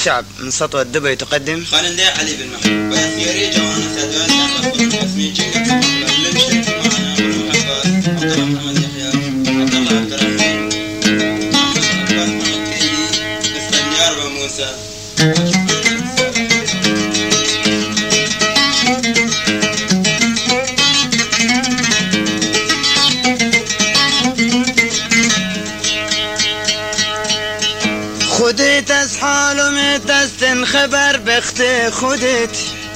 الشعب من سطوة الدبي تقدم خالد علي بن محمود وأثيري جوانا سادوان نخبط اسمي جنة لمشترك معنا والمحبات عبد الله محمد يحيى عبد الله عبد الرحمن محمد عباس محمد كيدي السنيار وموسى خودت از حالم دستن خبر بخت خودت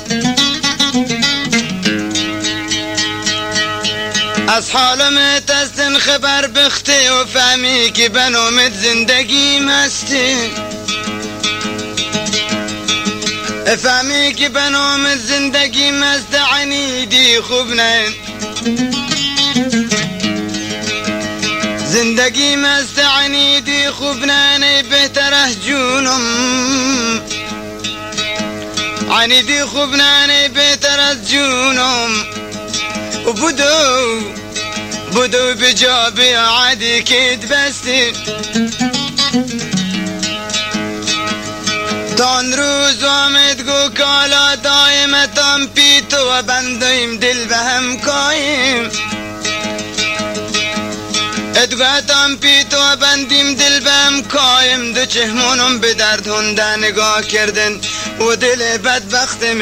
از حالم دستن خبر بخت و فهمی که بنامت زندگی مستی فهمی که بنامت زندگی مست عنیدی خوب نه زندگی مست عنیدی خوب نه بهتره جونم عنیدی خوب نه بهتر از جونم و بدو بجا بیعادی کت بستی تان روز آمد گو کالا دایمتان پیتو و بندیم دل به هم کایم ادگاتم پیتو و بندیم دل به هم کایم دو چهمونم به درد هنده نگاه کردن و دل بدبختم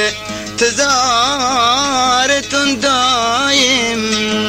تزارتون دایم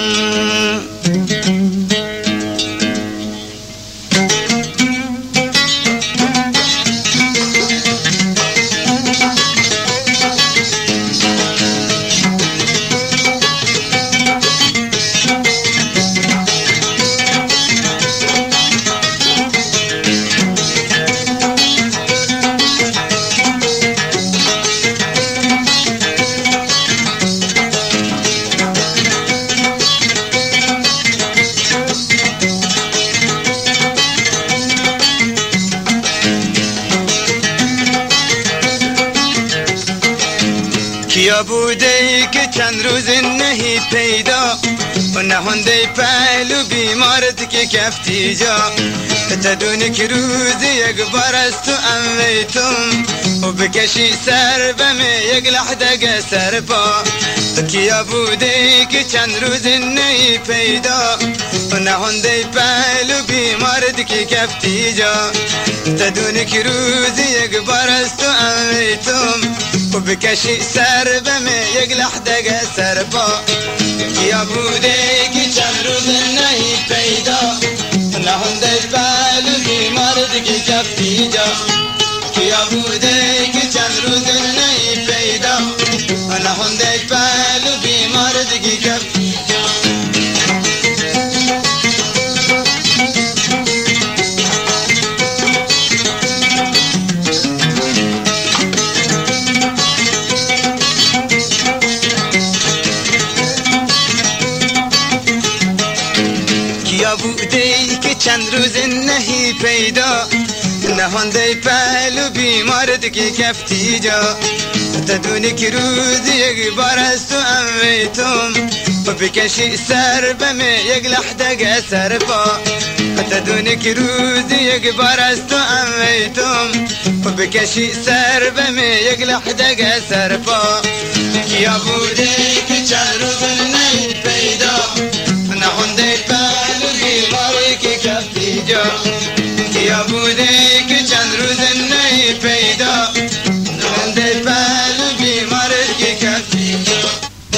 کیا بوده که چند روز نهی پیدا و نهنده پهلو بیمارت که کفتی جا تدونی که روز یک بار از تو امویتم و بکشی سر بمه یک لحظه سر پا کیا بوده که چند روز نهی پیدا و نهنده پهلو بیمارت که کفتی جا تدونی که روز یک بار از تو امویتم و بکشی سر بمه یک لحظه سر پا کیا بوده که چند روز نهی پیدا نهنده پهلو بیمار دیگه کفتی جا کیا بوده که چند روز نهی پیدا نهنده پهلو بیمار دیگه کفتی جا بوده که چند روز نهی پیدا نهنده پهلو بیمار دیگه کفتی جا تدونی که روز یک بار از تو امویتم و بکشی سر بمه یک لحظه سر پا تدونی که روز یک بار از تو امویتم و بکشی سر بمه یک لحظه سر پا کیا بوده که چند روز نهی پیدا نهنده پهلو بیماری که کفتی جا کیا بوده که چند روز نهی پیدا نهنده پهلو بیماری که کفتی جا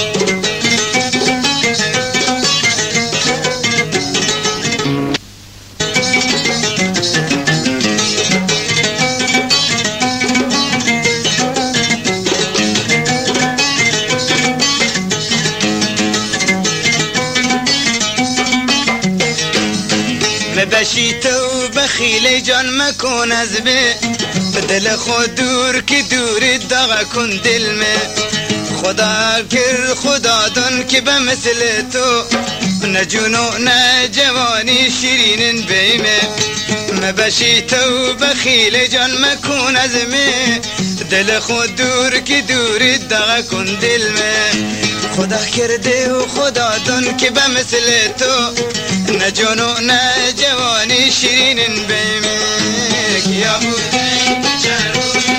بشی تو بخیل جان مکن از به دل خود دور که دوری داغ کن دل میں خدا کر خدا دن که به مثل تو نه جونو نه جوانی شیرین بیمه مبشی تو بخیل جان مکن از می دل خود دور که دوری داغ کن دل میں خدا کرده و خدا دن که به مثل تو نه جانو نه جوانی شیرین بیمه کیا بوده چرو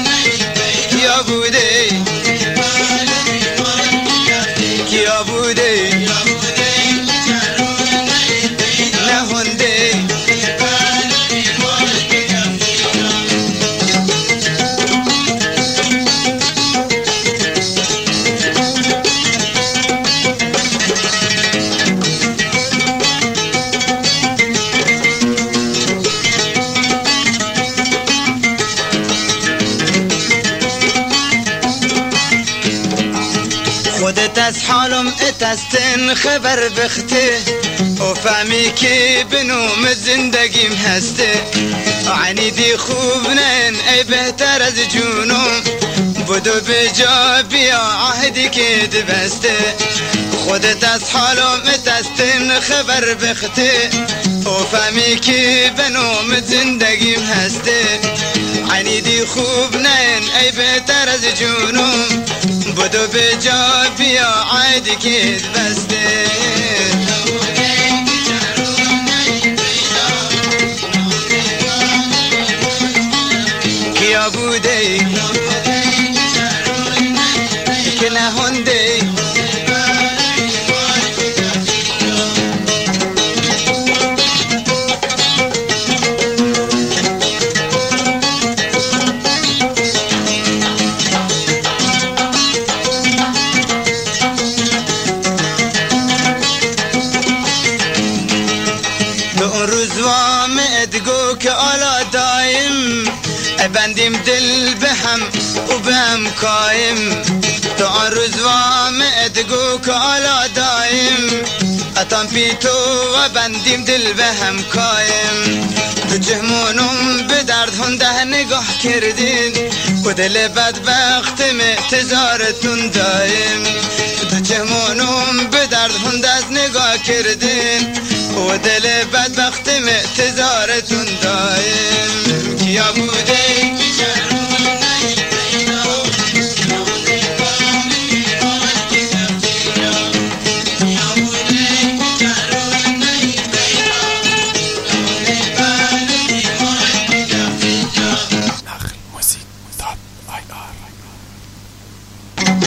از حالم اتستن خبر بخته و فهمی که بنوم زندگیم هسته عنیدی خوب نین ای بهتر از جونم بدو به جا بیا عهدی که دبسته خودت از حالم اتستن خبر بخته و فهمی که بنوم زندگیم هسته عنیدی خوب نین ای بهتر از جونم بدو به جا بیا عهدی که دبسته کیا بوده که نهنده روزوام ادگو که آلا دایم بندیم دل به هم و به هم کایم تو آن روزوام ادگو که آلا دایم اتان پیتو و بندیم دل به هم کایم دو جهمونم به درد هنده نگاه کردین و دل بدبخت تزارتون دایم دو جهمونم به درد هنده نگاه کردین و دل بدبخت تزارتون دایم